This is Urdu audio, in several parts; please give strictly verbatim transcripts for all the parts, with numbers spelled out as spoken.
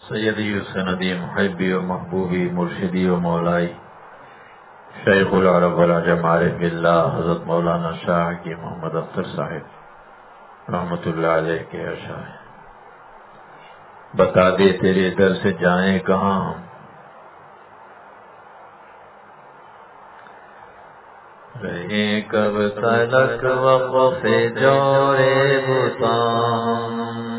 سیدی و سندی محبی و محبوبی مرشدی و مولائی شیخ العرب والعجم عارف باللہ حضرت مولانا شاہ کی محمد اختر صاحب رحمت اللہ علیہ کے اشعار بتا دے تیرے در سے جائیں کہاں ہم، رہیں کب تلک وقف جورے بتان،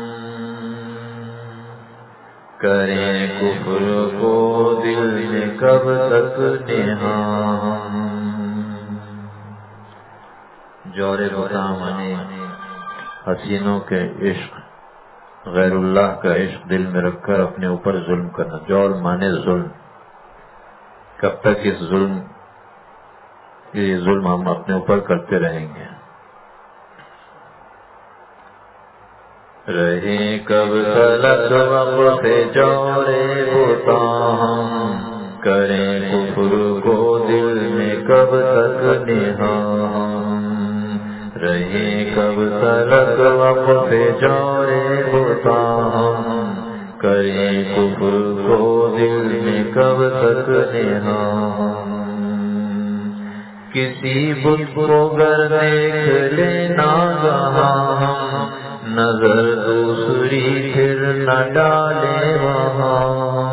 کریں کفر کو دل میں کب تک نہان۔ جور بتان مانے حسینوں کے عشق، غیر اللہ کا عشق دل میں رکھ کر اپنے اوپر ظلم کرنا۔ جور مانے ظلم، کب تک اس ظلم یہ ظلم ہم اپنے اوپر کرتے رہیں گے؟ رہیں کب تلک وقف جورے بتان، کریں کفر کو دل میں کب تک نہان۔ رہیں کب تلک وقف جورے بتان، کریں کفر کو دل میں کب تک نہان۔ کسی بت کو گر دیکھ لینا گہاں، نظر دوسری پھر نہ ڈالے وہاں۔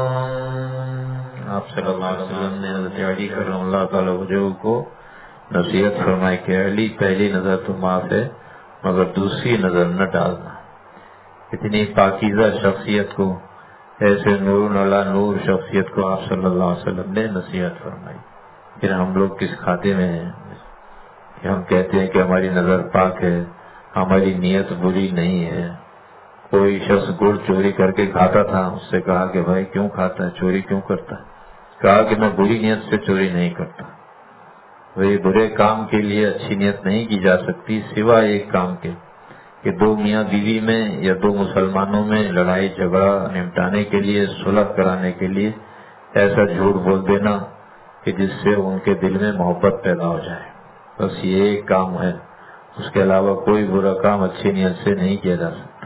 آپ صلی اللہ علیہ وسلم نے حضرت علی کرم اللہ تعالی وجہہ کو نصیحت فرمائی کہ علی پہلی نظر تو معاف ہے مگر دوسری نظر نہ ڈالنا۔ اتنی پاکیزہ شخصیت کو، ایسے نور علی نور شخصیت کو آپ صلی اللہ علیہ وسلم نے نصیحت فرمائی۔ پھر ہم لوگ کس کھاتے میں ہیں کہ ہم کہتے ہیں کہ ہماری نظر پاک ہے، ہماری نیت بری نہیں ہے۔ کوئی شخص گڑ چوری کر کے کھاتا تھا، اس سے کہا کہ بھائی کیوں کھاتا ہے، چوری کیوں کرتا ہے؟ کہا کہ میں بری نیت سے چوری نہیں کرتا۔ وہی برے کام کے لیے اچھی نیت نہیں کی جا سکتی سوائے ایک کام کے کہ دو میاں بیوی میں یا دو مسلمانوں میں لڑائی جھگڑا نمٹانے کے لیے، صلح کرانے کے لیے ایسا جھوٹ بول دینا کہ جس سے ان کے دل میں محبت پیدا ہو جائے۔ بس یہ ایک کام ہے، اس کے علاوہ کوئی برا کام اچھی نیت سے نہیں کیا جا سکتا۔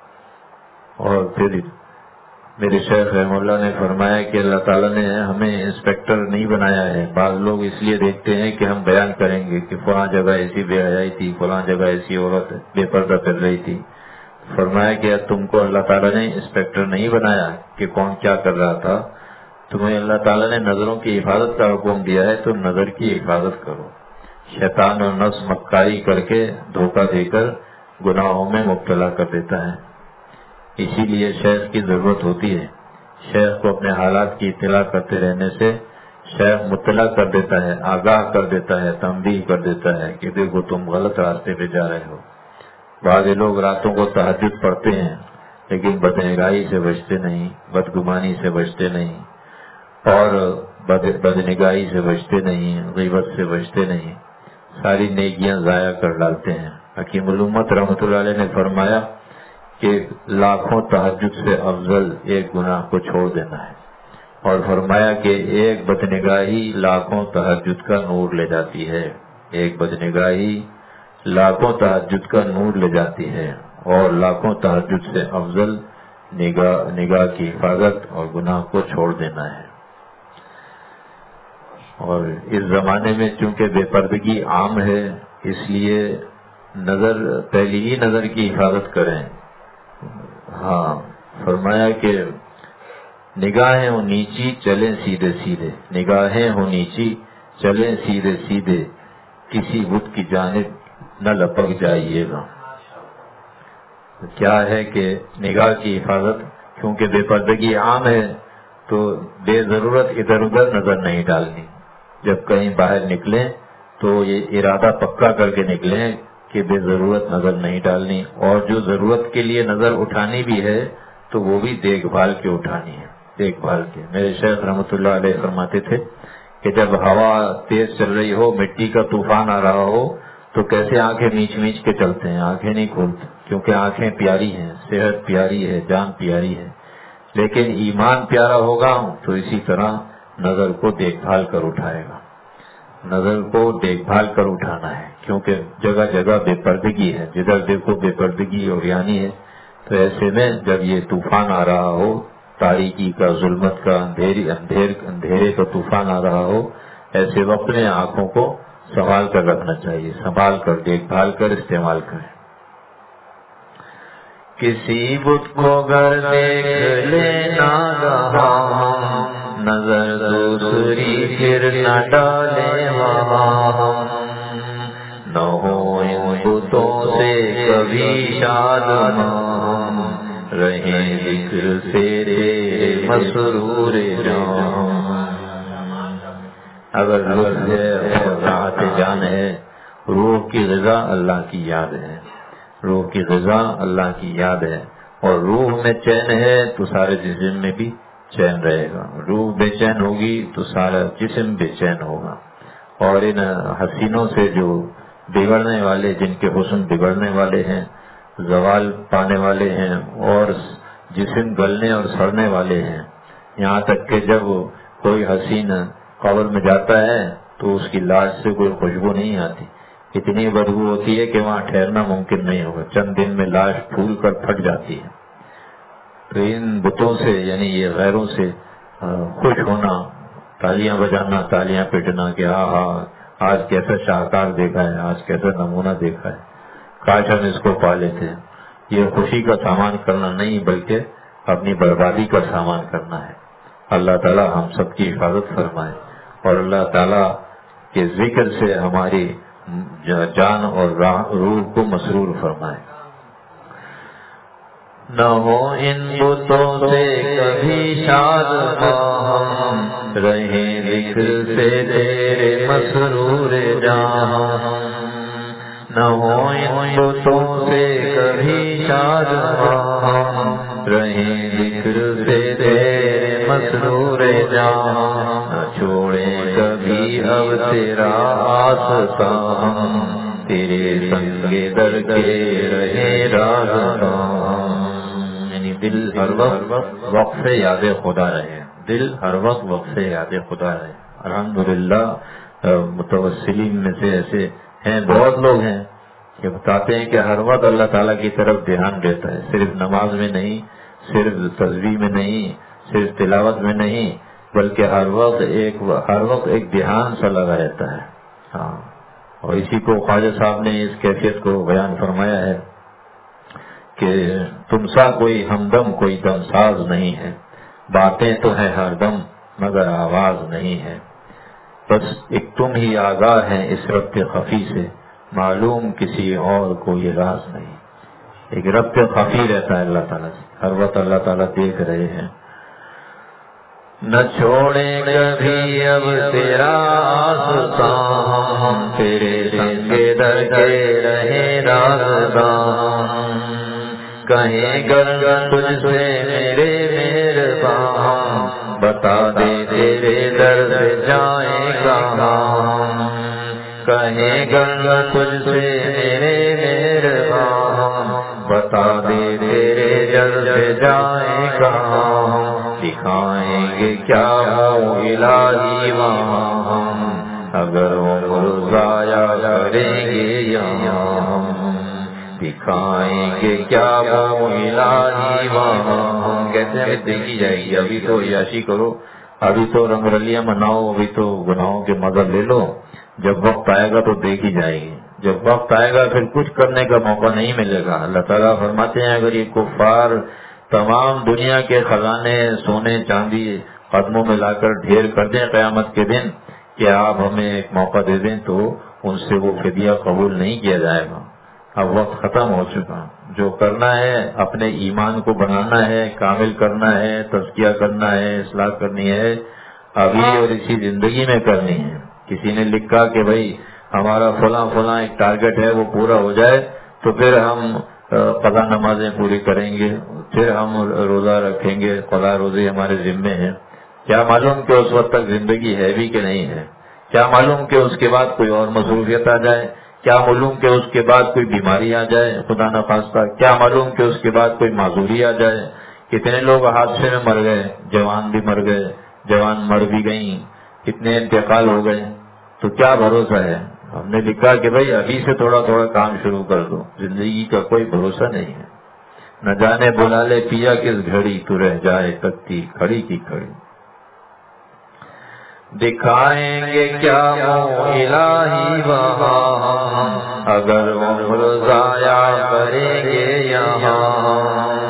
اور پھر میرے شیخ رحم اللہ نے فرمایا کہ اللہ تعالیٰ نے ہمیں انسپیکٹر نہیں بنایا ہے۔ بعض لوگ اس لیے دیکھتے ہیں کہ ہم بیان کریں گے کہ فلاں جگہ ایسی بے حیائی تھی، فلاں جگہ ایسی عورت بے پردہ کر رہی تھی۔ فرمایا کہ تم کو اللہ تعالیٰ نے انسپیکٹر نہیں بنایا کہ کون کیا کر رہا تھا، تمہیں اللہ تعالیٰ نے نظروں کی حفاظت کا حکم دیا ہے، تو نظر کی حفاظت کرو۔ شیطان اور نفس مکاری کر کے دھوکہ دے کر گناہوں میں مبتلا کر دیتا ہے۔ اسی لیے شیخ کی ضرورت ہوتی ہے۔ شیخ کو اپنے حالات کی اطلاع کرتے رہنے سے شیخ مطلع کر دیتا ہے، آگاہ کر دیتا ہے، تنبیہ کر دیتا ہے کہ دیکھو تم غلط راستے پہ جا رہے ہو۔ بعض لوگ راتوں کو تہجد پڑھتے ہیں لیکن بدنگاہی سے بچتے نہیں، بدگمانی سے بچتے نہیں، اور بد بدنگاہی سے بچتے نہیں، غیبت سے بچتے نہیں، ساری نیکیاں ضائع کر ڈالتے ہیں۔ حکیم الامت رحمۃ اللہ علیہ نے فرمایا کہ لاکھوں تہجد سے افضل ایک گناہ کو چھوڑ دینا ہے، اور فرمایا کہ ایک بدنگاہی لاکھوں تہجد کا نور لے جاتی ہے۔ ایک بدنگاہی لاکھوں تہجد کا نور لے جاتی ہے، اور لاکھوں تہجد سے افضل نگاہ نگاہ کی حفاظت اور گناہ کو چھوڑ دینا ہے۔ اور اس زمانے میں چونکہ بے پردگی عام ہے، اس لیے نظر پہلی ہی نظر کی حفاظت کریں۔ ہاں فرمایا کہ نگاہیں ہوں نیچی چلیں سیدھے سیدھے، نگاہیں ہوں نیچی چلیں سیدھے سیدھے، کسی بت کی جانب نہ لپک جائیے گا۔ کیا ہے کہ نگاہ کی حفاظت، کیونکہ بے پردگی عام ہے تو بے ضرورت ادھر ادھر نظر نہیں ڈالنی۔ جب کہیں باہر نکلیں تو یہ ارادہ پکا کر کے نکلیں کہ بے ضرورت نظر نہیں ڈالنی، اور جو ضرورت کے لیے نظر اٹھانی بھی ہے تو وہ بھی دیکھ بھال کے اٹھانی ہے، دیکھ بھال کے۔ میرے شیخ رحمۃ اللہ علیہ فرماتے تھے کہ جب ہوا تیز چل رہی ہو، مٹی کا طوفان آ رہا ہو، تو کیسے آنکھیں میچ میچ کے چلتے ہیں، آنکھیں نہیں کھولتے، کیونکہ آنکھیں پیاری ہیں، صحت پیاری ہے، جان پیاری ہے۔ لیکن ایمان پیارا ہوگا تو اسی طرح نظر کو دیکھ بھال کر اٹھائے گا، نظر کو دیکھ بھال کر اٹھانا ہے، کیونکہ جگہ جگہ بے پردگی ہے، جدھر دیکھو بے پردگی اور یعنی ہے۔ تو ایسے میں جب یہ طوفان آ رہا ہو تاریکی کا، ظلمت کا، اندھیری اندھیر اندھیرے کا طوفان آ رہا ہو، ایسے وقت میں آنکھوں کو سنبھال کر رکھنا چاہیے، سنبھال کر دیکھ بھال کر استعمال کریں۔ کسی بت کو گر دیکھ لینا رہا، نظر دوسری پھر نہ ڈالے وہاں، نہ ہو ان بتوں سے کبھی شادمان، رہیں ذکر سے تیرے مسرور جان۔ اگر لطف ہے اور راحت جان ہے، روح کی غذا اللہ کی یاد ہے، روح کی غذا اللہ کی یاد ہے، اور روح میں چین ہے تو سارے جسم میں بھی چین رہے گا، روح بے چین ہوگی تو سارا جسم بے چین ہوگا۔ اور ان حسینوں سے جو بگڑنے والے، جن کے حسن بگڑنے والے ہیں، زوال پانے والے ہیں، اور جسم گلنے اور سڑنے والے ہیں، یہاں تک کہ جب کوئی حسین قبر میں جاتا ہے تو اس کی لاش سے کوئی خوشبو نہیں آتی، اتنی بدبو ہوتی ہے کہ وہاں ٹھہرنا ممکن نہیں ہوگا، چند دن میں لاش پھول کر پھٹ جاتی ہے۔ تو ان بتوں سے، یعنی یہ غیروں سے خوش ہونا، تالیاں بجانا، تالیاں پیٹنا کہ ہاں ہاں آج کیسا شاہکار دیکھا ہے، آج کیسا نمونہ دیکھا ہے، کاش ہم اس کو پا لیتے، یہ خوشی کا سامان کرنا نہیں بلکہ اپنی بربادی کا سامان کرنا ہے۔ اللہ تعالی ہم سب کی حفاظت فرمائے، اور اللہ تعالی کے ذکر سے ہماری جان اور روح کو مسرور فرمائے۔ نہ ہو ان بتوں سے کبھی شادمان، رہیں ذکر سے تیرے مسرور جان، نہ ہو ان بتوں سے کبھی شادمان، رہیں ذکر سے تیرے مسرور جان، نہ چھوڑیں کبھی اب تیرا آستان، تیرے سنگ در کے رہے راستان۔ یعنی دل ہر وقت وقف یاد خدا رہے، دل ہر وقت وقف یاد خدا رہے۔ الحمدللہ متوسلین میں سے ایسے ہیں، بہت لوگ ہیں کہ بتاتے ہیں کہ ہر وقت اللہ تعالیٰ کی طرف دھیان دیتا ہے، صرف نماز میں نہیں، صرف تسبیح میں نہیں، صرف تلاوت میں نہیں، بلکہ ہر وقت ایک ہر وقت ایک دھیان سا لگا رہتا ہے۔ ہاں، اور اسی کو خواجہ صاحب نے اس کیفیت کو بیان فرمایا ہے کہ تم سا کوئی ہمدم کوئی دم ساز نہیں ہے، باتیں تو ہیں ہر دم مگر آواز نہیں ہے، بس ایک تم ہی آگاہ ہیں اس ربط خفی سے، معلوم کسی اور کو یہ راز نہیں۔ ایک ربط خفی رہتا ہے اللہ تعالیٰ سے، ہر وقت اللہ تعالیٰ دیکھ رہے ہیں۔ نہ چھوڑے کبھی اب تیرا آستان، تیرے سنگ در کے رہے راستان، کہیں گر تجھ سے میرے مہربان، بتا دے تیرے در سے جائیں کہاں، کہیں گر تجھ سے میرے مہربان، بتا دے تیرے در سے جائیں کہاں، دکھائیں گے کیا وہ الہی وہاں، اگر وہ ضائع کریں گے یہاں، دکھائیں گے کیا وہ الہی وہاں۔ کہتے ہیں دیکھی جائے گی، ابھی تو عیاشی کرو، ابھی تو رنگ رلیاں مناؤ، ابھی تو گناہوں کے مزہ لے لو، جب وقت آئے گا تو دیکھی جائے گی، جب وقت آئے گا پھر کچھ کرنے کا موقع نہیں ملے گا۔ اللہ تعالیٰ فرماتے ہیں اگر یہ کفار تمام دنیا کے خزانے سونے چاندی قدموں میں لا کر ڈھیر کر دیں قیامت کے دن کہ آپ ہمیں ایک موقع دے دیں، تو ان سے وہ فدیہ قبول نہیں کیا جائے گا۔ اب وقت ختم ہو چکا، جو کرنا ہے اپنے ایمان کو بنانا ہے، کامل کرنا ہے، تزکیہ کرنا ہے، اصلاح کرنی ہے، ابھی اور اسی زندگی میں کرنی ہے۔ کسی نے لکھا کہ بھائی ہمارا فلاں فلاں ایک ٹارگٹ ہے، وہ پورا ہو جائے تو پھر ہم قضا نمازیں پوری کریں گے، پھر ہم روزہ رکھیں گے، قضا روزے ہمارے ذمے ہیں۔ کیا معلوم کہ اس وقت تک زندگی ہے بھی کہ نہیں ہے، کیا معلوم کہ اس کے بعد کوئی اور مصروفیت آ جائے، کیا معلوم کہ اس کے بعد کوئی بیماری آ جائے خدا نخواستہ، کیا معلوم کہ اس کے بعد کوئی معذوری آ جائے۔ کتنے لوگ حادثے میں مر گئے، جوان بھی مر گئے، جوان مر بھی گئیں، کتنے انتقال ہو گئے، تو کیا بھروسہ ہے۔ ہم نے لکھا کہ بھائی ابھی سے تھوڑا تھوڑا کام شروع کر دو، زندگی کا کوئی بھروسہ نہیں ہے۔ نہ جانے بلا لے پیا کس گھڑی، تو رہ جائے تکتی کھڑی کی کھڑی۔ دکھائیں گے کیا منہ الہی وہاں، اگر عمر ضائع کریں گے یہاں،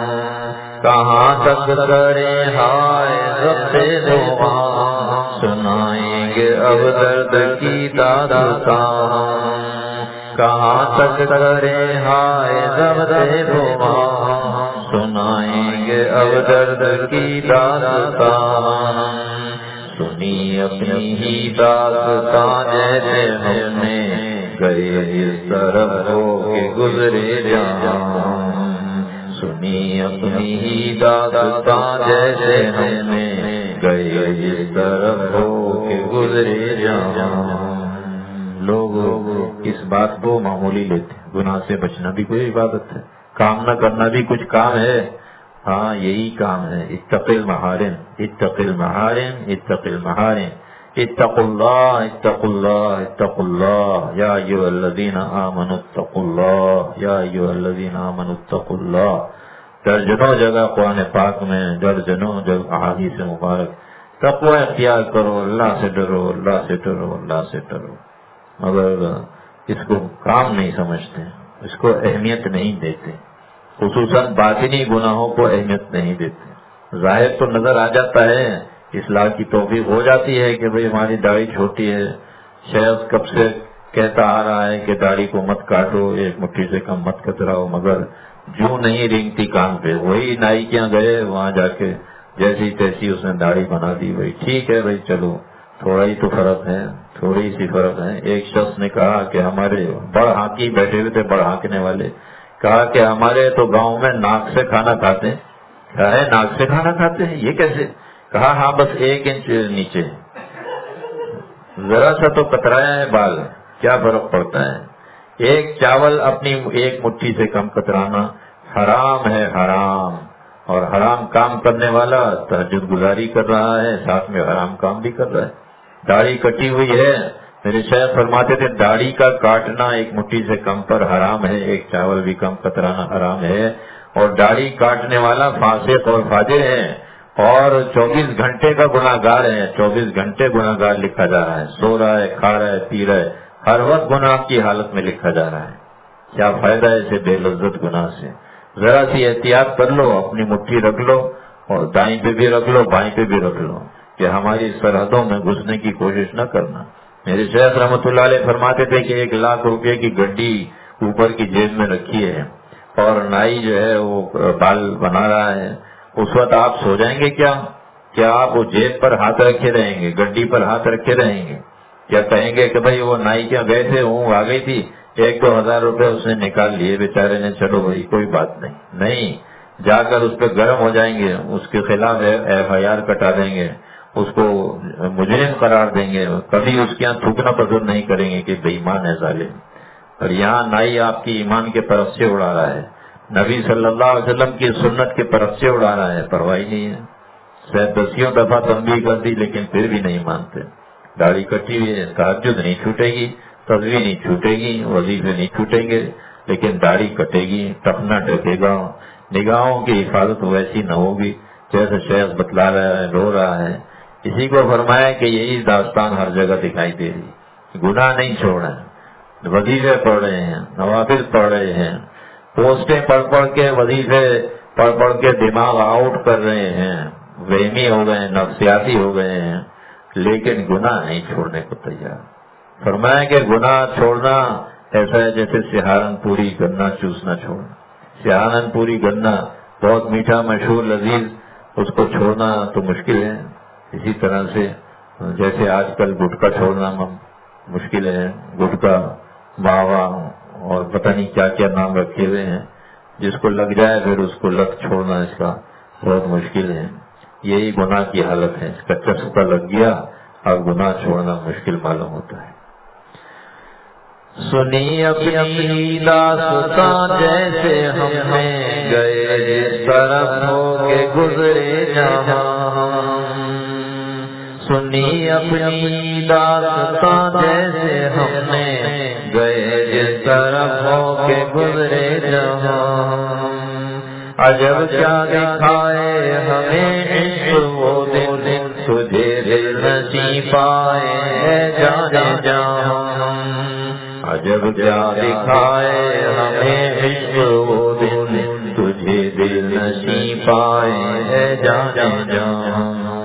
کہاں تک کریں ہائے ضبط دعا، سنائیں گے اب درد کی داستان، کہاں تک کریں ہائے ضبط دعا، سنائیں گے اب درد کی داستان۔ سنی اپنی ہی داستان جیسے ہم نے گئے اس طرف ہو کے گزرے جہاں، سنی اپنی ہی داستان جیسے ہم نے گئے اس طرف ہو کے گزرے جہاں۔ لوگ اس بات کو معمولی لیتے، گناہ سے بچنا بھی کوئی عبادت ہے، کام نہ کرنا بھی کچھ کام ہے۔ ہاں یہی کام ہے، اتق المحارم اتق المحارم اتق المحارم، اتقوا اللہ اتقوا اللہ اتقوا اللہ یا ایھا الذین آمنوا اتقوا اللہ یا ایھا الذین آمنوا اتقوا اللہ۔ درجنوں جگہ قرآن پاک میں، درجنوں جگہ احادیث مبارک، تقوی اختیار کرو، اللہ سے ڈرو، اللہ سے ڈرو، اللہ سے ڈرو، مگر اس کو کام نہیں سمجھتے، اس کو اہمیت نہیں دیتے، خصوصاً باطنی گناہوں کو اہمیت نہیں دیتے۔ ظاہر تو نظر آ جاتا ہے، اصلاح کی توفیق ہو جاتی ہے کہ بھئی ہماری داڑھی چھوٹی ہے، شخص کب سے کہتا آ رہا ہے کہ داڑھی کو مت کاٹو، ایک مٹھی سے کم مت کتراؤ، مگر جو نہیں رینگتی کان پہ، وہی نائی کے یہاں گئے، وہاں جا کے جیسی تیسی اس نے داڑھی بنا دی۔ بھائی ٹھیک ہے بھائی، چلو تھوڑا ہی تو فرق ہے، تھوڑی سی فرق ہے۔ ایک شخص نے کہا کہ ہمارے بڑ ہانکی بیٹھے ہوئے تھے، بڑ ہانکنے والے، کہا کہ ہمارے تو گاؤں میں ناک سے کھانا کھاتے ہیں۔ کہا ہے ناک سے کھانا کھاتے ہیں، یہ کیسے؟ کہا ہاں بس ایک انچ نیچے، ذرا سا تو کترایا ہے بال، کیا فرق پڑتا ہے؟ ایک چاول اپنی ایک مٹھی سے کم کترانا حرام ہے، حرام۔ اور حرام کام کرنے والا تہجد گزاری کر رہا ہے، ساتھ میں حرام کام بھی کر رہا ہے۔ داڑھی کٹی ہوئی ہے، میرے شیخ فرماتے تھے داڑھی کا کاٹنا ایک مٹھی سے کم پر حرام ہے، ایک چاول بھی کم کترانا حرام ہے۔ اور داڑھی کاٹنے والا فاسق اور فاجر ہے، اور چوبیس گھنٹے کا گناہ گار ہے، چوبیس گھنٹے گناہ گار لکھا جا رہا ہے، سو رہا ہے، کھا رہا ہے، پی رہا ہے، ہر وقت گناہ کی حالت میں لکھا جا رہا ہے۔ کیا فائدہ ہے اسے بے لذت گناہ سے؟ ذرا سی احتیاط کر لو، اپنی مٹھی رکھ لو، اور دائیں پہ بھی رکھ لو، بائیں پہ بھی رکھ لو، کہ ہماری سرحدوں میں گھسنے کی کوشش نہ کرنا۔ میرے شیخ رحمۃ اللہ علیہ فرماتے تھے کہ ایک لاکھ روپے کی گڈی اوپر کی جیب میں رکھی ہے، اور نائی جو ہے وہ بال بنا رہا ہے، اس وقت آپ سو جائیں گے کیا؟ کیا آپ وہ جیب پر ہاتھ رکھے رہیں گے، گڈی پر ہاتھ رکھے رہیں گے؟ کیا کہیں گے کہ بھائی وہ نائی کیا گئے تھے، اونگ آ گئی تھی، ایک دو ہزار روپے اس نے نکال لیے بیچارے نے، چلو بھائی کوئی بات نہیں؟ نہیں، جا کر اس پہ گرم ہو جائیں گے، اس کے خلاف ایف آئی آر کٹا دیں گے، اس کو مجرم قرار دیں گے، کبھی اس کے یہاں تھوکنا پسند نہیں کریں گے کہ بے ایمان ہے ظالم۔ اور یہاں نائی آپ کی ایمان کے طرف سے اڑا رہا ہے، نبی صلی اللہ علیہ وسلم کی سنت کے طرف سے اڑا رہا ہے، پرواہ نہیں ہے۔ شاید دسیوں دفعہ تنبیہ کر دی لیکن پھر بھی نہیں مانتے۔ داڑھی کٹی ہوئی ہے، تہجد نہیں چھوٹے گی، تسبیح نہیں چھوٹے گی، وظیفے نہیں چھوٹیں گے، لیکن داڑھی کٹے گی، ٹخنا ڈھکے گا، نگاہوں کی حفاظت ویسی نہ ہوگی جیسے شیخ بتلا رہا ہے، رو رہا ہے۔ اسی کو فرمایا کہ یہی داستان ہر جگہ دکھائی دے رہی، گناہ نہیں چھوڑ رہے ہیں، وظیفے پڑھ رہے ہیں، نوافل پڑھ رہے ہیں، پوسٹیں پڑھ پڑھ کے، وظیفے پڑھ پڑھ کے دماغ آؤٹ کر رہے ہیں، وہمی ہو گئے ہیں، نفسیاتی ہو گئے ہیں، لیکن گناہ نہیں چھوڑنے کو تیار۔ فرمایا کہ گناہ چھوڑنا ایسا ہے جیسے سہارنپوری گنا چوسنا چھوڑنا۔ سہارنپوری گنا بہت میٹھا، مشہور، لذیذ، اس کو چھوڑنا تو مشکل ہے۔ اسی طرح سے جیسے آج کل گٹکا چھوڑنا مشکل ہے، گٹکا، ماوا اور پتہ نہیں کیا کیا نام رکھے ہوئے ہیں، جس کو لگ جائے پھر اس کو لت چھوڑنا اس کا بہت مشکل ہے۔ یہی گناہ کی حالت ہے، اس کا چسکا لگ گیا، اب گناہ چھوڑنا مشکل معلوم ہوتا ہے۔ سنی اپنی داستان جیسے ہم نے گئے جس طرف ہو کے گزرے جہاں، سنی اپنی داستان جیسے ہم نے گئے جس طرف ہو کے گزرے جہاں، عجب کیا دکھائے ہمیں عشق وہ دن تجھے دل نصیب آئے جانے جہاں. عجب کیا دکھائے ہمیں عشق وہ دن تجھے دل نصیب آئے جانے جہاں.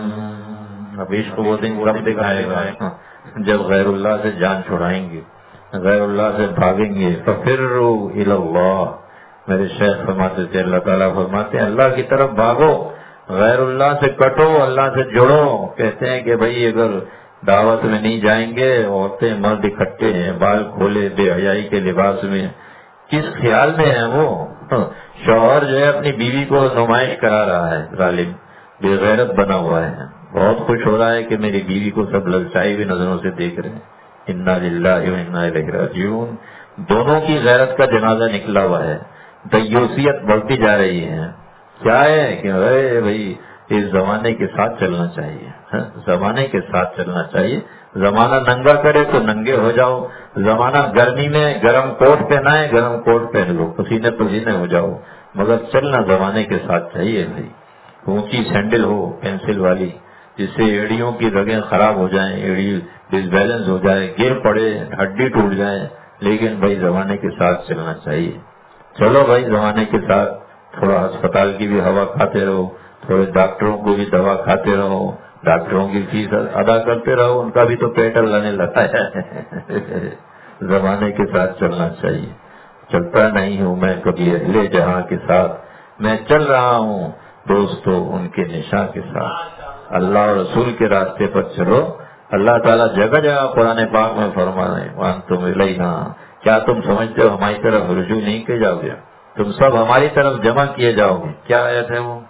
اب عشق وہ دن کب دکھائے گا؟ جب غیر اللہ سے جان چھڑائیں گے، غیر اللہ سے بھاگیں گے. ففروا الی اللہ. میرے شیخ فرماتے تھے، اللہ تعالیٰ فرماتے ہیں اللہ کی طرف بھاگو، غیر اللہ سے کٹو، اللہ سے جڑو. کہتے ہیں کہ بھائی اگر دعوت میں نہیں جائیں گے، عورتیں مرد اکٹھے ہیں بال کھولے بے حیائی کے لباس میں، کس خیال میں ہے وہ؟ شوہر جو ہے اپنی بیوی کو نمائش کرا رہا ہے، ظالم بے غیرت بنا ہوا ہے، بہت خوش ہو رہا ہے کہ میری بیوی کو سب للچائی ہوئی نظروں سے دیکھ رہے ہیں. انا للہ و انا الیہ راجعون. دونوں کی غیرت کا جنازہ نکلا ہوا ہے، دیوسیت بڑھتی جا رہی ہے. کیا ہے کہ اے بھائی اس زمانے کے ساتھ چلنا چاہیے، زمانے کے ساتھ چلنا چاہیے. زمانہ ننگا کرے تو ننگے ہو جاؤ، زمانہ گرمی میں گرم کوٹ پہنا ہے گرم کوٹ پہن لو، پسینے پسینے ہو جاؤ، مگر چلنا زمانے کے ساتھ چاہیے. بھائی اونچی سینڈل ہو پینسل والی جس سے ایڑیوں کی رگیں خراب ہو جائیں، ایڑی ڈس بیلنس ہو جائے، گر پڑے ہڈی ٹوٹ جائے، لیکن بھائی زمانے کے ساتھ چلنا چاہیے. چلو بھائی زمانے کے ساتھ، تھوڑا ہسپتال کی بھی ہوا کھاتے رہو، تھوڑے ڈاکٹروں کو بھی دوا کھاتے رہو، ڈاکٹروں کی فیس ادا کرتے رہو، ان کا بھی تو پیٹ لانے لگتا ہے. زمانے کے ساتھ چلنا چاہیے. چلتا نہیں ہوں میں کبھی اہل جہاں کے ساتھ، میں چل رہا ہوں دوستو ان کے نشاں کے ساتھ. اللہ اور رسول کے راستے پر چلو. اللہ تعالیٰ جگہ جگہ قرآن پاک میں فرما رہے ہیں وَأَنْتُمْ إِلَيْنَا. کیا تم سمجھتے ہو ہماری طرف رجوع نہیں کیے جاؤ گے؟ تم سب ہماری طرف جمع کیے جاؤ گے. کیا آیت ہے وہ؟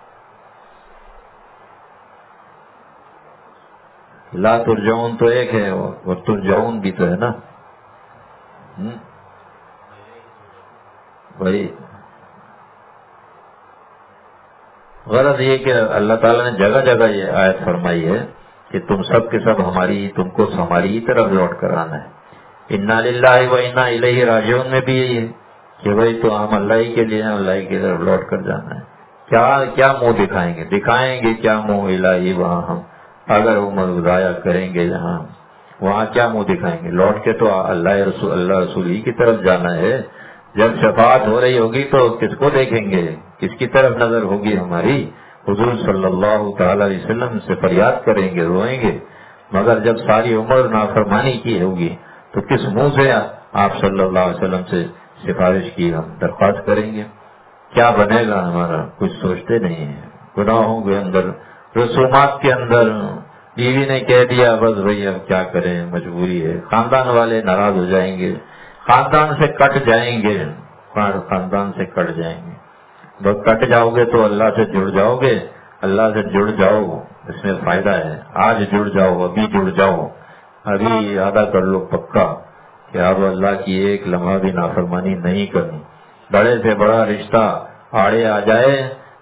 لا ترجعون تو ایک ہے اور ترجعون بھی تو ہے نا. بھائی غرض یہ کہ اللہ تعالیٰ نے جگہ جگہ یہ آیت فرمائی ہے کہ تم سب کے سب ہماری تم کو ہماری ہی طرف لوٹ کر آنا ہے. انا للہ و انا الیہ راجعون میں بھی یہی ہے کہ بھائی تو ہم اللہ ہی کے لیے ہیں، اللہ ہی کی طرف لوٹ کر جانا ہے. کیا کیا منہ دکھائیں گے؟ دکھائیں گے کیا منہ الہی وہاں ہم اگر عمر ضائع کریں گے جہاں، وہاں کیا منہ دکھائیں گے؟ لوٹ کے تو اللہ رسول اللہ رسول ہی کی طرف جانا ہے. جب شفاعت ہو رہی ہوگی تو کس کو دیکھیں گے؟ کس کی طرف نظر ہوگی ہماری؟ حضور صلی اللہ تعالی علیہ وسلم سے فریاد کریں گے، روئیں گے. مگر جب ساری عمر نافرمانی کی ہوگی تو کس منہ سے آپ صلی اللہ علیہ وسلم سے سفارش کی ہم درخواست کریں گے؟ کیا بنے گا ہمارا؟ کچھ سوچتے نہیں ہیں. گناہوں کے اندر، رسومات کے اندر، بیوی نے کہہ دیا بس بھائی اب کیا کریں، مجبوری ہے. خاندان والے ناراض ہو جائیں گے، خاندان سے کٹ جائیں گے، خاندان سے کٹ جائیں گے. بس کٹ جاؤ گے تو اللہ سے جڑ جاؤ گے. اللہ سے جڑ جاؤ، اس میں فائدہ ہے. آج جڑ جاؤ، ابھی جڑ جاؤ، ابھی ادا کر لو پکا کہ اب اللہ کی ایک لمحہ بھی نافرمانی نہیں کرنی. بڑے سے بڑا رشتہ آڑے آ جائے،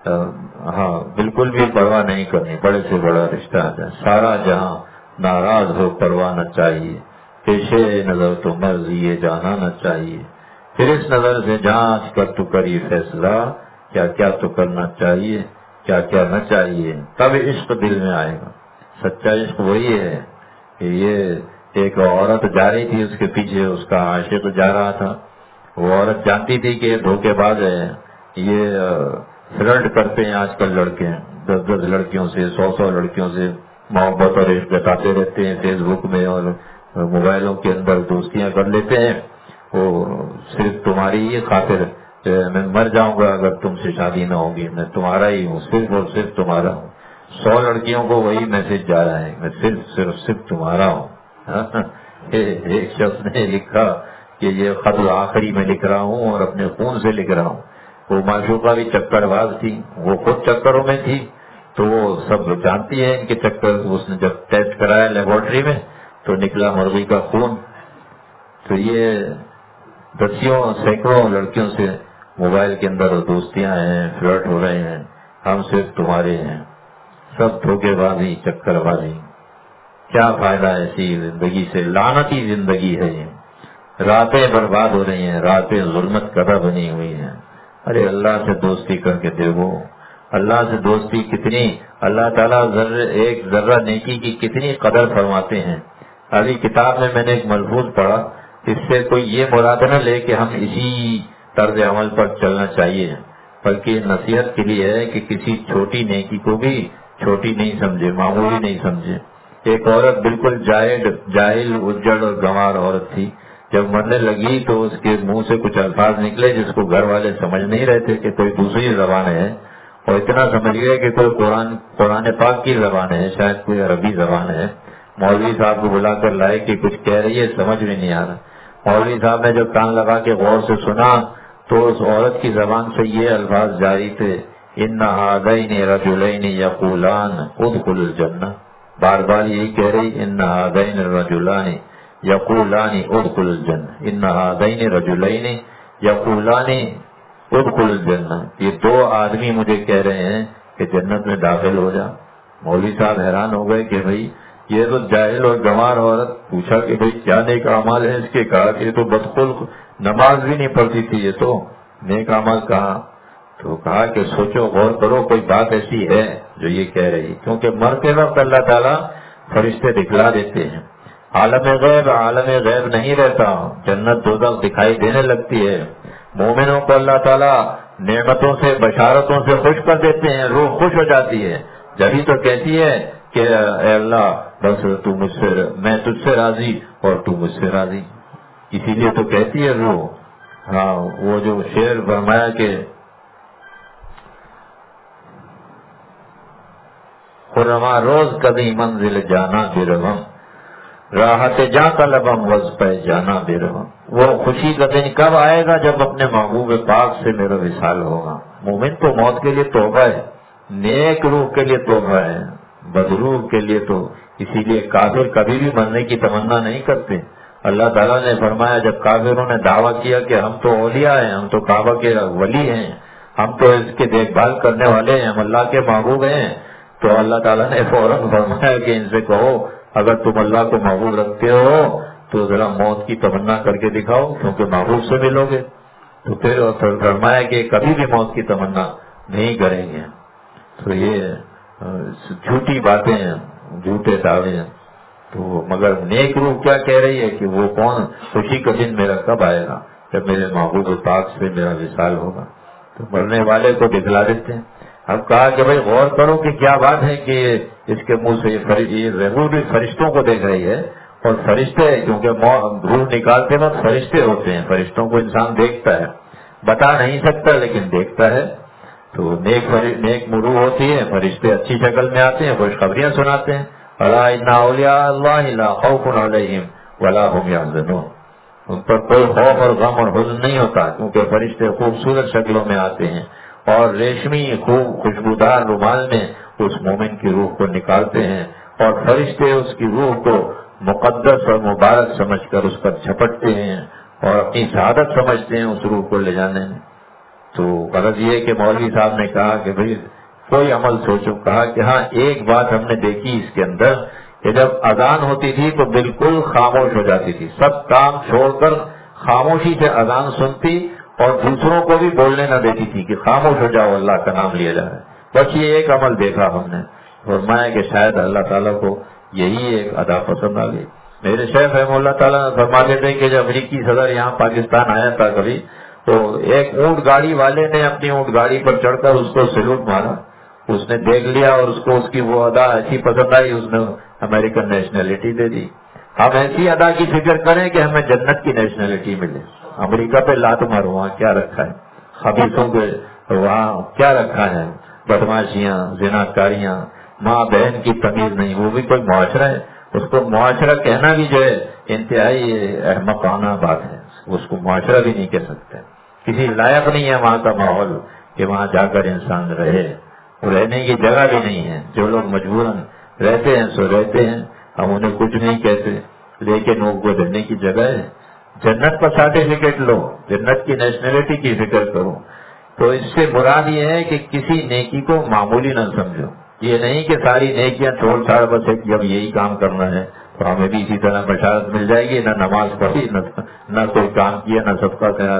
ہاں بالکل بھی پرواہ نہیں کرنی. بڑے سے بڑا رشتہ آ جائے، سارا جہاں ناراض ہو پرواہ نہ چاہیے. پیشے نظر تو مرضی یہ جانا نہ چاہیے. پھر اس نظر سے جانچ کر تو کری فیصلہ، کیا کیا تو کرنا چاہیے کیا کیا نہ چاہیے. تب عشق دل میں آئے گا. سچا عشق وہی ہے کہ یہ ایک عورت جا رہی تھی، اس کے پیچھے اس کا عاشق جا رہا تھا. وہ عورت جانتی تھی کہ یہ دھوکے باز ہے، یہ فلرٹ کرتے ہیں آج کل لڑکے، دس دس لڑکیوں سے، سو سو لڑکیوں سے محبت اور عشق جتاتے رہتے ہیں فیس بک میں اور موبائلوں کے اندر دوستیاں کر لیتے ہیں. وہ صرف تمہاری ہی خاطر میں مر جاؤں گا اگر تم سے شادی نہ ہوگی، میں تمہارا ہی ہوں، صرف اور صرف تمہارا ہوں. سو لڑکیوں کو وہی میسج جا رہا ہے، میں صرف صرف صرف تمہارا ہوں. ایک شخص نے لکھا کہ یہ خط آخری میں لکھ رہا ہوں اور اپنے خون سے لکھ رہا ہوں. وہ معشوقہ بھی چکر باز تھی، وہ خود چکروں میں تھی، تو وہ سب جانتی ہے ان کے چکر. اس نے جب ٹیسٹ کرایا لیبورٹری میں تو نکلا مرغی کا خون. تو یہ دسیوں سینکڑوں لڑکیوں سے موبائل کے اندر دوستیاں ہیں، فلرٹ ہو رہے ہیں. ہم صرف تمہارے ہیں. سب دھوکے بازی، چکر بازی. کیا فائدہ ایسی زندگی سے؟ لعنتی زندگی ہے یہ. راتیں برباد ہو رہی ہیں، راتیں ظلمت کدہ بنی ہوئی ہیں. ارے اللہ سے دوستی کر کے دیکھو، اللہ سے دوستی کتنی، اللہ تعالیٰ ذرے ایک ذرہ نیکی کی کتنی قدر فرماتے ہیں۔ ابھی کتاب میں میں نے ایک ملفوظ پڑھا، اس سے کوئی یہ مراد نہ لے کہ ہم اسی طرز عمل پر چلنا چاہیے، بلکہ نصیحت کے لیے ہے کہ کسی چھوٹی نیکی کو بھی چھوٹی نہیں سمجھے، معمولی نہیں سمجھے۔ ایک عورت بالکل جاہل جاہل اجڑ اور گنوار عورت تھی، جب مرنے لگی تو اس کے منہ سے کچھ الفاظ نکلے جس کو گھر والے سمجھ نہیں رہے تھے کہ کوئی دوسری زبان ہے، اور اتنا سمجھ گئے کہ کوئی قرآن قرآن پاک کی زبان ہے، شاید کوئی عربی زبان ہے۔ مولوی صاحب کو بلا کر لائے کہ کچھ کہہ رہی ہے، سمجھ میں نہیں آ رہا۔ مولوی صاحب نے جب کان لگا کے غور سے سنا تو اس عورت کی زبان سے یہ الفاظ جاری تھے، ان ہذین رجلین یقولان ادخل الجنہ، بار بار یہی کہہ رہی، ان ہذین رجلان یقولان ادخل الجنہ، ان ہذین رجلین یقولان ادخل الجنہ، یہ دو آدمی مجھے کہہ رہے ہیں کہ جنت میں داخل ہو جا۔ مولوی صاحب حیران ہو گئے کہ بھئی یہ تو جاہل اور گنوار عورت، پوچھا کہ بھئی کیا نیک اعمال ہے اس کے، کہا کہ یہ تو بدخلق، نماز بھی نہیں پڑھتی تھی، یہ تو نیک اعمال کہا۔ تو کہا کہ سوچو غور کرو، کوئی بات ایسی ہے جو یہ کہہ رہی، کیونکہ مرتے وقت اللہ تعالیٰ فرشتے دکھلا دیتے ہیں۔ عالم غیب عالم غیب نہیں رہتا، جنت دوزخ دکھائی دینے لگتی ہے۔ مومنوں کو اللہ تعالیٰ نعمتوں سے بشارتوں سے خوش کر دیتے ہیں، روح خوش ہو جاتی ہے، جبھی تو کہتی ہے کہ اے اللہ بس تو مجھ سے، میں تجھ سے راضی اور تو مجھ سے راضی، اسی لیے تو کہتی ہے روح۔ ہاں وہ جو شعر فرمایا کہ خرما روز کبھی منزل جانا برہم، راحت جا کا لبم وز پہ جانا برہم، وہ خوشی کا دن کب آئے گا جب اپنے محبوب پاک سے میرا وصال ہوگا۔ مومن تو موت کے لیے توبہ ہے، نیک روح کے لیے توبہ ہے، بدروح کے لیے تو، اسی لیے کافر کبھی بھی مرنے کی تمنا نہیں کرتے۔ اللہ تعالیٰ نے فرمایا جب کافروں نے دعویٰ کیا کہ ہم تو اولیاء ہیں، ہم تو کعبہ کے ولی ہیں، ہم تو اس کے دیکھ بھال کرنے والے ہیں، ہم اللہ کے محبوب ہیں، تو اللہ تعالیٰ نے فوراً فرمایا کہ ان سے کہو اگر تم اللہ کو محبوب رکھتے ہو تو ذرا موت کی تمنا کر کے دکھاؤ، کیونکہ محبوب سے ملو گے۔ تو پھر فرمایا کہ کبھی بھی موت کی تمنا نہیں کریں گے۔ تو یہ جھوٹی باتیں ہیں، جھوٹے دعوے ہیں۔ تو مگر نیک روح کیا کہہ رہی ہے کہ وہ کون، خوشی کا دن میرا کب آئے گا جب میرے محبوب پاک سے میرا وصال ہوگا۔ تو مرنے والے کو دکھلا دیتے ہیں۔ اب کہا کہ بھئی غور کرو کہ کیا بات ہے کہ اس کے منہ سے یہ روح بھی فرشتوں کو دیکھ رہی ہے، اور فرشتے کیونکہ روح نکالتے وقت فرشتے ہوتے ہیں، فرشتوں کو انسان دیکھتا ہے، بتا نہیں سکتا لیکن دیکھتا ہے۔ تو نیک نیک روح ہوتی ہے، فرشتے اچھی شکل میں آتے ہیں، خوشخبریاں سناتے ہیں، الا ان اولیاء اللہ لا خوف علیہم ولا هم یحزنون، ان پر کوئی خوف اور غم اور حزن نہیں ہوتا، کیونکہ فرشتے خوبصورت شکلوں میں آتے ہیں اور ریشمی خوب خوشبودار رومال میں اس مومن کی روح کو نکالتے ہیں، اور فرشتے اس کی روح کو مقدس اور مبارک سمجھ کر اس پر جھپٹتے ہیں اور اپنی سعادت سمجھتے ہیں اس روح کو لے جانے میں۔ تو غرض یہ کہ مولوی صاحب نے کہا کہ بھئی کوئی عمل سوچو، کہا کہ ہاں ایک بات ہم نے دیکھی اس کے اندر کہ جب اذان ہوتی تھی تو بالکل خاموش ہو جاتی تھی، سب کام چھوڑ کر خاموشی سے اذان سنتی اور دوسروں کو بھی بولنے نہ دیتی تھی کہ خاموش ہو جاؤ، اللہ کا نام لیا جا رہا ہے۔ بس یہ ایک عمل دیکھا ہم نے، فرمایا کہ شاید اللہ تعالیٰ کو یہی ایک ادا پسند آ گئی۔ میرے شیخ رحمہ اللہ تعالیٰ فرماتے تھے کہ جب امریکی صدر یہاں پاکستان آیا تھا کبھی، تو ایک اونٹ گاڑی والے نے اپنی اونٹ گاڑی پر چڑھ کر اس کو سلوٹ مارا، اس نے دیکھ لیا اور اس کو اس کی وہ ادا ایسی پسند آئی، اس نے امریکن نیشنلٹی دے دی۔ ہم ایسی ادا کی فکر کریں کہ ہمیں جنت کی نیشنلٹی ملے۔ امریکہ پہ لات مارو، وہاں کیا رکھا ہے، خبیثوں کے وہاں کیا رکھا ہے، بدماشیاں، زناکاریاں، ماں بہن کی تمیز نہیں، وہ بھی کوئی معاشرہ ہے؟ اس کو معاشرہ کہنا بھی جو ہے انتہائی احمقانہ بات ہے، اس کو معاشرہ بھی نہیں کہہ سکتے، کسی لائق نہیں ہے وہاں کا ماحول کہ وہاں جا کر انسان رہے، رہنے کی جگہ بھی نہیں ہے، جو لوگ مجبوراً رہتے ہیں سو رہتے ہیں، ہم انہیں کچھ نہیں کہتے، لیکن ان کو رہنے کی جگہ ہے۔ جنت کا سرٹیفکیٹ لو، جنت کی نیشنلٹی کی فکر کرو۔ تو اس سے مراد یہ ہے کہ کسی نیکی کو معمولی نہ سمجھو، یہ نہیں کہ ساری نیکیاں چھوڑ چھاڑ بس ایک جب یہی کام کرنا ہے تو ہمیں بھی اسی طرح بشارت مل جائے گی، نہ نماز پڑھی، نہ نہ کوئی کام کیا، نہ صدقہ خیرات،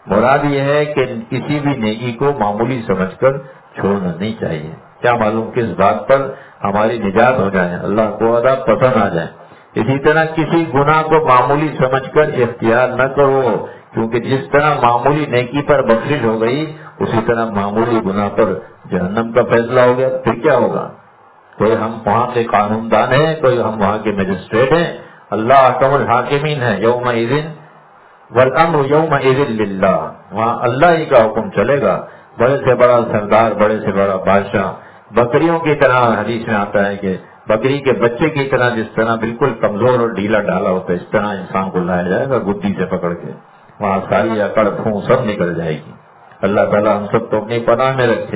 مراد یہ ہے کہ کسی بھی نیکی کو معمولی سمجھ کر چھوڑنا نہیں چاہیے. کیا معلوم کس بات پر ہماری نجات ہو جائے, اللہ کو ادا پسند آ جائے. اسی طرح کسی گناہ کو معمولی سمجھ کر اختیار نہ کرو, کیونکہ جس طرح معمولی نیکی پر بخشش ہو گئی اسی طرح معمولی گناہ پر جہنم کا فیصلہ ہو گیا. پھر کیا ہوگا؟ کوئی ہم وہاں کے قانون دان ہیں, کوئی ہم وہاں کے مجسٹریٹ ہیں. اللہ احکم الحاکمین ہے. یومئذ والامر یومئذ للہ, وہاں اللہ ہی کا حکم چلے گا. بڑے سے بڑا سردار, بڑے سے بڑا بادشاہ بکریوں کی طرح, حدیث میں آتا ہے کہ بکری کے بچے کی طرح جس طرح بالکل کمزور اور ڈھیلا ڈالا ہوتا ہے اس طرح انسان کو لایا جائے گا گدی سے پکڑ کے. وہاں ساری اکڑ پھون سب نکل جائے گی. اللہ تعالیٰ ہم سب کو اپنی پناہ میں رکھے.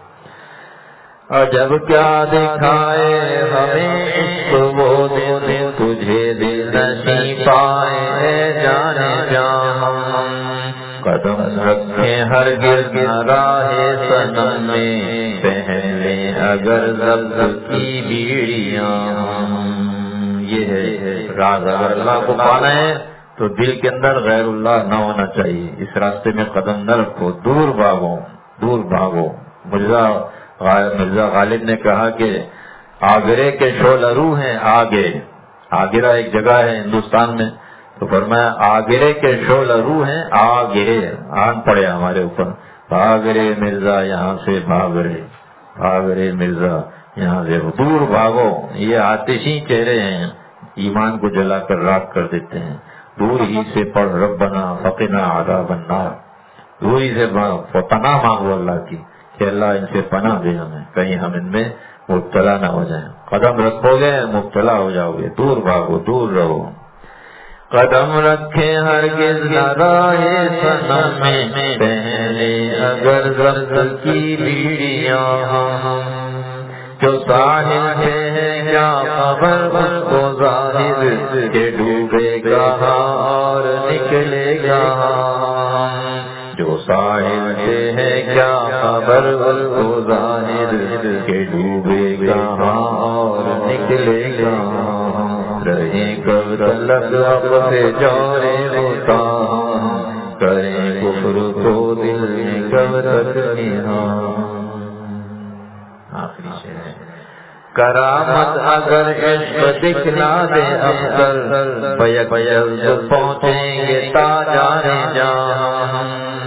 عجب کیا دکھائے ہمیں عشق وہ دن, تجھے دل نشیں پائے جانے جہاں. قدم رکھے ہرگز نہ راہ صنم میں, پہلے اگر ضبط کی بیڑیاں. یہ ہے راز. اگر اللہ کو پانا ہے تو دل کے اندر غیر اللہ نہ ہونا چاہیے. اس راستے میں قدم نہ رکھو, دور بھاگو, دور بھاگو. مرزا مرزا غالب نے کہا کہ آگرے کے شولرو ہیں آگے. آگرہ ایک جگہ ہے ہندوستان میں, تو فرمایا آگرے کے شولرو ہیں آگے. آن پڑے ہمارے اوپر, بھاگ رے مرزا یہاں سے, بھاگ رے بھاگ رے مرزا یہاں سے, دور بھاگو. یہ آتشی چہرے ہیں, ایمان کو جلا کر راکھ کر دیتے ہیں. دور ہی سے پڑھ ربنا فقنا عذاب النار. دور ہی سے پناہ مانگو اللہ کی کہ اللہ ان سے پناہ دے ہمیں, کہیں ہم ان میں مبتلا نہ ہو جائیں. قدم رکھو گے مبتلا ہو جاؤ گے. دور بھاگو, دور رہو. قدم رکھے ہرگز نہ راہ صنم میں, پہلے اگر ضبط کی بیڑیاں. جو ساحل سے ہے کیا خبر اس کو ظاہر, کہ ڈوبے گا اور نکلے گا. جو ساحل سے ہے کیا خبر اس کو ظاہر, کہ ڈوبے گا اور نکلے گا. رہے کب تلک اب سے جوڑے ہوتا, کریں کفر کو دل میں کب تک نہاں. آخری شعر. کرامت اگر عشق دکھلا دے افسر, بیک جلد پہنچیں گے تاجانے جہاں.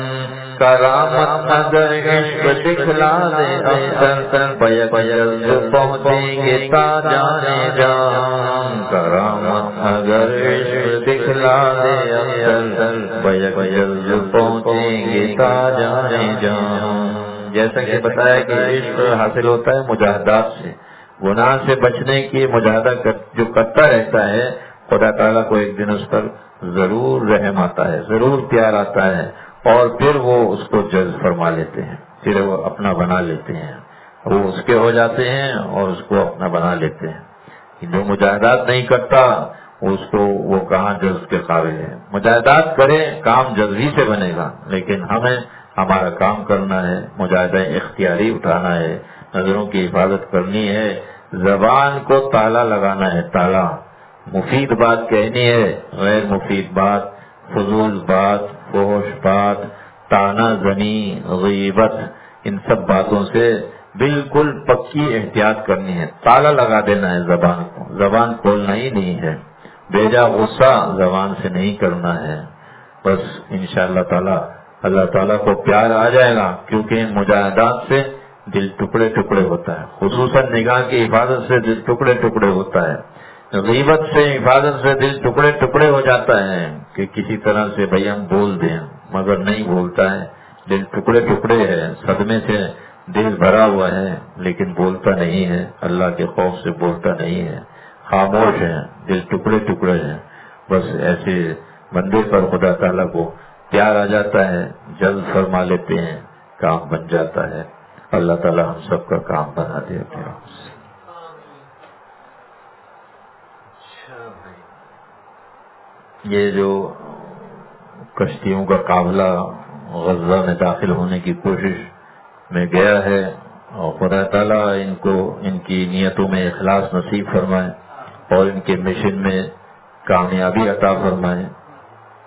کرامت اگر عشق دکھلا دے افسر, بیک جلد پہنچیں گے تاجانے جہاں. کرامت اگر عشق دکھلا دے افسر, بیک جلد پہنچیں گے تاجانے جہاں. جیسا کہ بتایا کہ عشق حاصل ہوتا ہے مجاہدات سے, گناہ سے بچنے کی مجاہدہ جو کرتا رہتا ہے, خدا تعالیٰ کو ایک دن اس پر ضرور رحم آتا ہے, ضرور پیار آتا ہے, اور پھر وہ اس کو جذب فرما لیتے ہیں, پھر وہ اپنا بنا لیتے ہیں. وہ اس کے ہو جاتے ہیں اور اس کو اپنا بنا لیتے ہیں. جو مجاہدات نہیں کرتا اس کو وہ کہاں جذب کے قابل ہے. مجاہدات کرے کام جذبی سے بنے گا, لیکن ہمیں ہمارا کام کرنا ہے, مجاہدہ اختیاری اٹھانا ہے, نظروں کی حفاظت کرنی ہے, زبان کو تالا لگانا ہے, تالا. مفید بات کہنی ہے, غیر مفید بات, فضول بات, فحش بات, تانا زنی, غیبت, ان سب باتوں سے بالکل پکی احتیاط کرنی ہے. تالا لگا دینا ہے زبان کو, زبان کھولنا ہی نہیں ہے. بیجا غصہ زبان سے نہیں کرنا ہے. بس انشاءاللہ تعالی اللہ تعالیٰ کو پیار آ جائے گا, کیونکہ ان مجاہدات سے دل ٹکڑے ٹکڑے ہوتا ہے. خصوصاً نگاہ کی حفاظت سے دل ٹکڑے ٹکڑے ہوتا ہے. غیبت سے حفاظت سے دل ٹکڑے ٹکڑے ہو جاتا ہے کہ کسی طرح سے بھئی ہم بول دیں, مگر نہیں بولتا ہے, دل ٹکڑے ٹکڑے ہے, صدمے سے دل بھرا ہوا ہے, لیکن بولتا نہیں ہے, اللہ کے خوف سے بولتا نہیں ہے, خاموش ہے, دل ٹکڑے ٹکڑے ہیں. بس ایسے بندے پر خدا تعالیٰ کو پیار آ جاتا ہے, جلد فرما لیتے ہیں, کام بن جاتا ہے. اللہ تعالیٰ ہم سب کا کام بنا دے. یہ جو کشتیوں کا قافلہ غزہ میں داخل ہونے کی کوشش میں گیا ہے, اور خدا تعالیٰ ان کو ان کی نیتوں میں اخلاص نصیب فرمائے اور ان کے مشن میں کامیابی عطا فرمائے.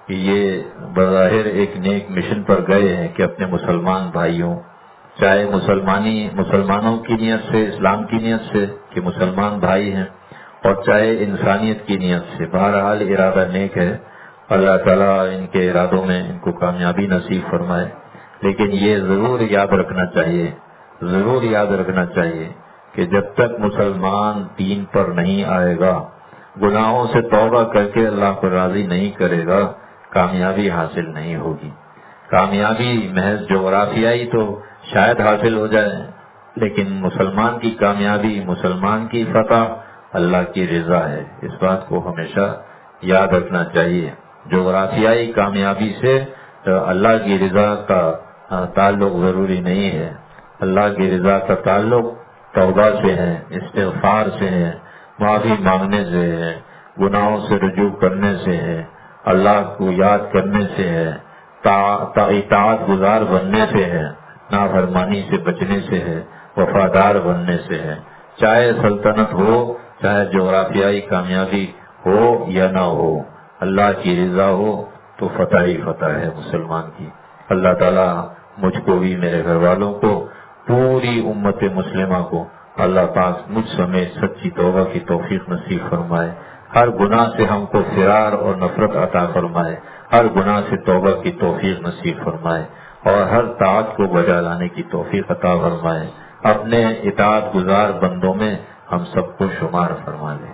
کہ یہ بظاہر ایک نیک مشن پر گئے ہیں کہ اپنے مسلمان بھائیوں، چاہے مسلمانی مسلمانوں کی نیت سے، اسلام کی نیت سے کہ مسلمان بھائی ہیں، اور چاہے انسانیت کی نیت سے، بہرحال ارادہ نیک ہے، اللہ تعالیٰ ان کے ارادوں میں ان کو کامیابی نصیب فرمائے۔ لیکن یہ ضرور یاد رکھنا چاہیے، ضرور یاد رکھنا چاہیے کہ جب تک مسلمان دین پر نہیں آئے گا، گناہوں سے توبہ کر کے اللہ کو راضی نہیں کرے گا، کامیابی حاصل نہیں ہوگی۔ کامیابی محض جغرافیائی تو شاید حاصل ہو جائے، لیکن مسلمان کی کامیابی، مسلمان کی فتح اللہ کی رضا ہے۔ اس بات کو ہمیشہ یاد رکھنا چاہیے۔ جغرافیائی کامیابی سے اللہ کی رضا کا تعلق ضروری نہیں ہے۔ اللہ کی رضا کا تعلق توبہ سے ہے، استغفار سے ہے، معافی مانگنے سے ہے، گناہوں سے رجوع کرنے سے ہے، اللہ کو یاد کرنے سے ہے، اطاعت گزار بننے سے ہے، نافرمانی سے بچنے سے ہے، وفادار بننے سے ہے۔ چاہے سلطنت ہو، چاہے جغرافیائی کامیابی ہو یا نہ ہو، اللہ کی رضا ہو تو فتح ہی فتح ہے مسلمان کی۔ اللہ تعالیٰ مجھ کو بھی، میرے گھر والوں کو، پوری امت مسلمہ کو اللہ پاک مجھ سمیت سچی توبہ کی توفیق نصیب فرمائے، ہر گناہ سے ہم کو فرار اور نفرت عطا فرمائے، ہر گناہ سے توبہ کی توفیق نصیب فرمائے، اور ہر طاعت کو بجا لانے کی توفیق عطا فرمائے، اپنے اطاعت گزار بندوں میں ہم سب کو شمار فرما لے۔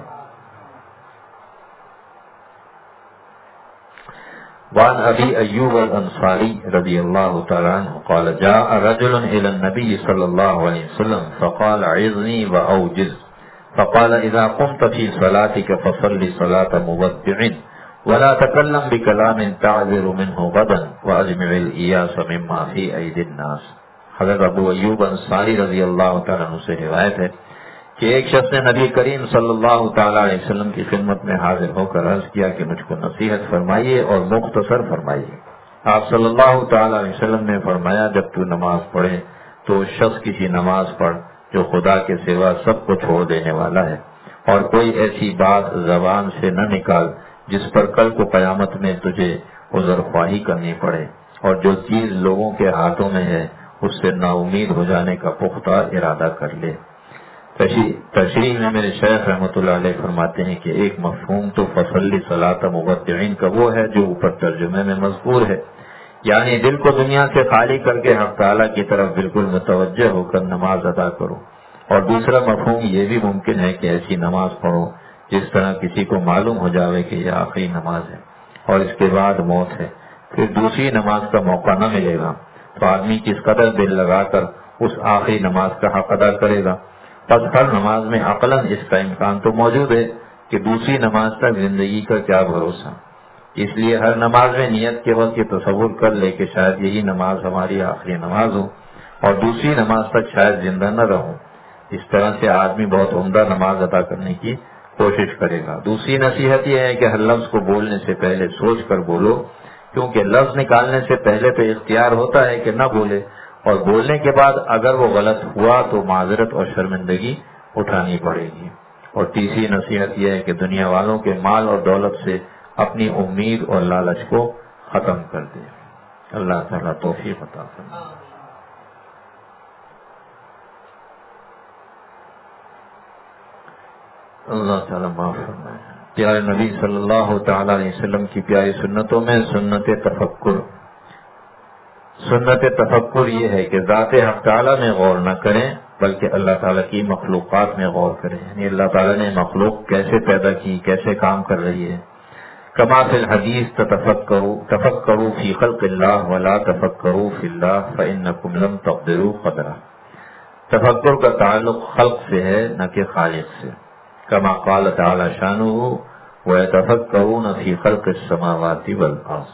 وعن ابی ایوب الانصاری رضی اللہ تعالی عنہ قال جاء رجل الى النبي صلی اللہ علیہ وسلم فقال عظنی واوجز فقال اذا قمت في صلاتك فصل صلاة مودع ولا تكلم بكلام تعذر منه غدا واجمع الإياس مما في ايدي الناس۔ حضرت ابو ایوب انصاری رضی اللہ تعالیٰ عنہ سے روایت ہے کہ ایک شخص نے نبی کریم صلی اللہ تعالیٰ علیہ وسلم کی خدمت میں حاضر ہو کر عرض کیا کہ مجھ کو نصیحت فرمائیے اور مختصر فرمائیے۔ آپ صلی اللہ تعالیٰ علیہ وسلم نے فرمایا جب تو نماز پڑھے تو شخص کسی نماز پڑھ جو خدا کے سوا سب کو چھوڑ دینے والا ہے، اور کوئی ایسی بات زبان سے نہ نکال جس پر کل کو قیامت میں تجھے عذر خواہی کرنی پڑے، اور جو چیز لوگوں کے ہاتھوں میں ہے اس سے نا امید ہو جانے کا پختہ ارادہ کر لے۔ تشریح میں میرے شیخ رحمۃ اللہ علیہ فرماتے ہیں کہ ایک مفہوم تو فصلی صلاۃ مودعین کا وہ ہے جو اوپر ترجمے میں مذکور ہے، یعنی دل کو دنیا سے خالی کر کے حق تعالیٰ کی طرف بالکل متوجہ ہو کر نماز ادا کرو۔ اور دوسرا مفہوم یہ بھی ممکن ہے کہ ایسی نماز پڑھو جس طرح کسی کو معلوم ہو جاوے کہ یہ آخری نماز ہے اور اس کے بعد موت ہے، پھر دوسری نماز کا موقع نہ ملے گا تو آدمی کس قدر دل لگا کر اس آخری نماز کا حق ادا کرے گا۔ پس ہر نماز میں عقلاً اس کا امکان تو موجود ہے کہ دوسری نماز تک زندگی کا کیا بھروسہ، اس لیے ہر نماز میں نیت کے وقت یہ تصور کر لے کہ شاید یہی نماز ہماری آخری نماز ہو اور دوسری نماز تک شاید زندہ نہ رہوں۔ اس طرح سے آدمی بہت عمدہ نماز ادا کرنے کی کوشش کرے گا۔ دوسری نصیحت یہ ہے کہ ہر لفظ کو بولنے سے پہلے سوچ کر بولو، کیونکہ لفظ نکالنے سے پہلے تو اختیار ہوتا ہے کہ نہ بولے، اور بولنے کے بعد اگر وہ غلط ہوا تو معذرت اور شرمندگی اٹھانی پڑے گی۔ اور تیسری نصیحت یہ ہے کہ دنیا والوں کے مال اور دولت سے اپنی امید اور لالچ کو ختم کر دے۔ اللہ تعالیٰ توفیق عطا فرمائے۔ اللہ تعالیٰ معاف فرمائے۔ پیارے نبی صلی اللہ تعالیٰ علیہ وسلم کی پیاری سنتوں میں سنت تفکر سنت تفکر یہ ہے کہ ذات حق تعالیٰ میں غور نہ کریں بلکہ اللہ تعالیٰ کی مخلوقات میں غور کریں، یعنی اللہ تعالیٰ نے مخلوق کیسے پیدا کی، کیسے کام کر رہی ہے۔ کما فی الحدیث تفکروا تفکروا فی خلق اللہ ولا تفکروا فی اللہ فانکم لم تقدروا قدرہ۔ تفکر کا تعلق خلق سے ہے نہ کہ خالق سے، کما قال تعالی شانہ ویتفکرون فی خلق السماوات والارض۔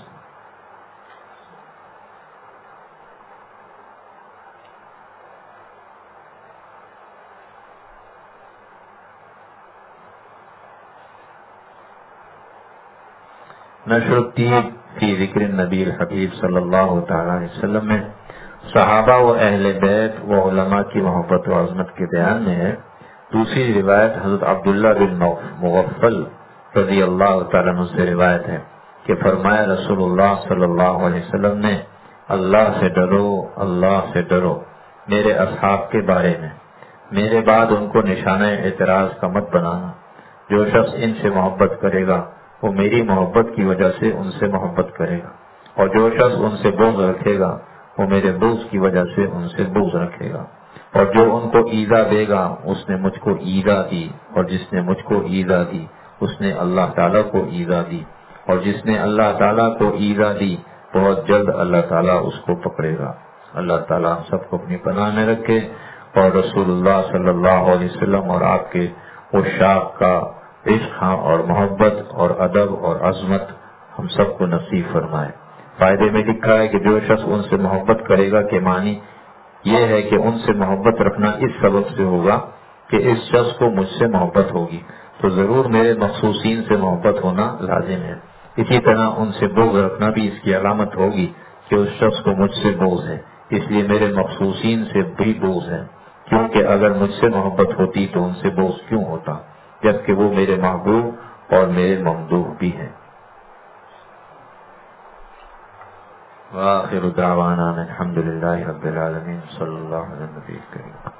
نشر الطیب فی ذکر النبی الحبیب صلی اللہ تعالی علیہ وسلم میں صحابہ و اہل بیت و علماء کی محبت و عظمت کے بیان میں ہے۔ دوسری روایت حضرت عبداللہ بن مغفل رضی اللہ تعالیٰ عنہ سے روایت ہے کہ فرمایا رسول اللہ صلی اللہ علیہ وسلم نے اللہ سے ڈرو اللہ سے ڈرو میرے اصحاب کے بارے میں، میرے بعد ان کو نشانہ اعتراض کا مت بنانا۔ جو شخص ان سے محبت کرے گا وہ میری محبت کی وجہ سے ان سے محبت کرے گا، اور جو شخص ان سے بغض رکھے گا وہ میرے بغض کی وجہ سے ان سے بغض رکھے گا، اور جو ان کو ایذا دے گا اس نے مجھ کو ایذا دی، اور جس نے مجھ کو ایذا دی اس نے اللہ تعالیٰ کو ایذا دی، اور جس نے اللہ تعالیٰ کو ایذا دی بہت جلد اللہ تعالیٰ اس کو پکڑے گا۔ اللہ تعالیٰ ہم سب کو اپنی پناہ میں رکھے، اور رسول اللہ صلی اللہ علیہ وسلم اور آپ کے عشاق کا عشق اور محبت اور ادب اور عظمت ہم سب کو نصیب فرمائے۔ فائدے میں لکھا ہے کہ جو شخص ان سے محبت کرے گا کہ معنی یہ ہے کہ ان سے محبت رکھنا اس سبب سے ہوگا کہ اس شخص کو مجھ سے محبت ہوگی، تو ضرور میرے مخصوصین سے محبت ہونا لازم ہے۔ اسی طرح ان سے بغض رکھنا بھی اس کی علامت ہوگی کہ اس شخص کو مجھ سے بغض ہے، اس لیے میرے مخصوصین سے بھی بغض ہے، کیونکہ اگر مجھ سے محبت ہوتی تو ان سے بغض کیوں ہوتا، جبکہ وہ میرے محبوب اور میرے ممدوح بھی ہیں۔ وآخر دعوانا الحمد للہ رب العالمین، صلی اللہ علیہ وسلم۔